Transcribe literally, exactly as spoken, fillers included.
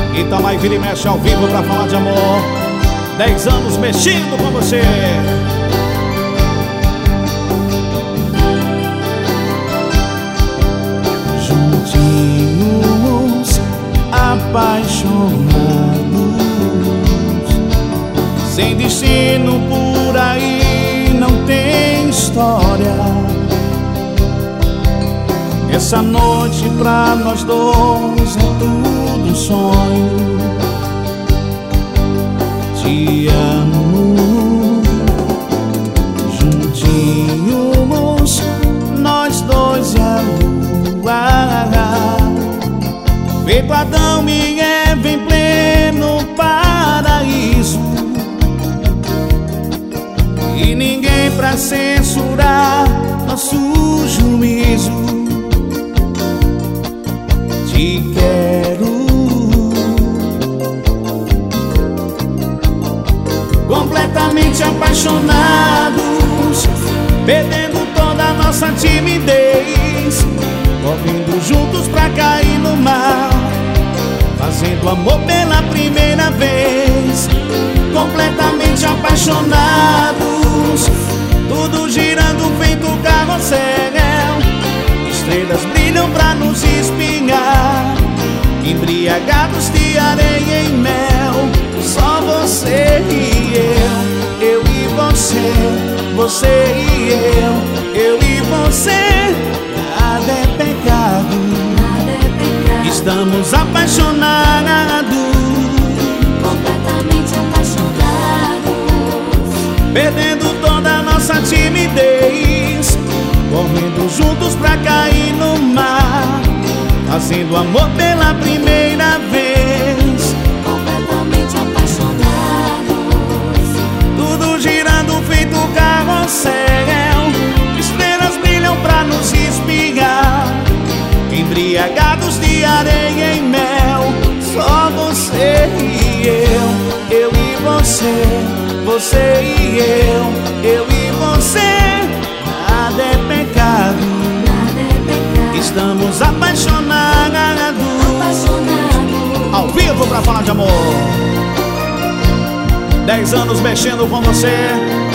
Itamar e Vira e Mexe ao vivo pra falar de amor. Dez anos mexendo com você. Juntinhos, apaixonados, sem destino por aí não tem história. Essa noite pra nós dois é tudo um sonho. Te amo. Juntinhos, nós dois e a lua, feito Adão e Eva em pleno paraíso. E ninguém pra censurar nosso juízo. Te quero completamente apaixonados, perdendo toda a nossa timidez, correndo juntos pra cair no mar, fazendo amor pela primeira vez. Completamente apaixonados, tudo girando feito carrossel, estrelas brilham pra nos espinhar, embriagados de areia e mel. Só você e eu, eu e você, você e eu, eu e você. Nada é pecado, nada é pecado. Estamos apaixonados, completamente apaixonados, perdendo toda a nossa timidez, correndo juntos pra cair no mar, fazendo amor pela primeira vez. completamente apaixonados, Tudo girando feito carrossel, estrelas brilham pra nos espiar, embriagados de areia e mel. Só você e eu, eu e você, você e eu, eu e você. Nada é pecado, nada é pecado. estamos apaixonados, Apaixonados, Ao vivo pra falar de amor. Dez anos mexendo com você.